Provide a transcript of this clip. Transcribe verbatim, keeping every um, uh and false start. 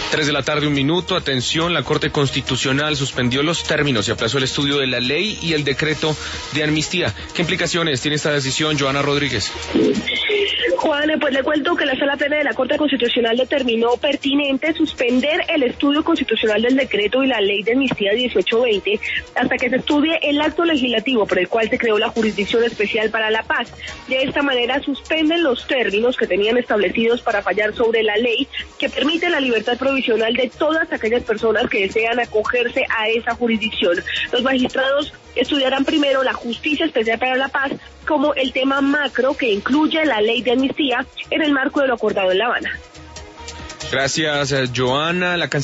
Tres de la tarde, un minuto. Atención, la Corte Constitucional suspendió los términos y aplazó el estudio de la ley y el decreto de amnistía. ¿Qué implicaciones tiene esta decisión, Joana Rodríguez? Juan, pues le cuento que la Sala Plena de la Corte Constitucional determinó pertinente suspender el estudio constitucional del decreto y la ley de amnistía dieciocho veinte hasta que se estudie el acto legislativo por el cual se creó la Jurisdicción Especial para la Paz. De esta manera suspenden los términos que tenían establecidos para fallar sobre la ley que permite la libertad provisional de todas aquellas personas que desean acogerse a esa jurisdicción. Los magistrados estudiarán primero la Justicia Especial para la Paz como el tema macro que incluye la ley de amnistía en el marco de lo acordado en La Habana. Gracias, Joana. La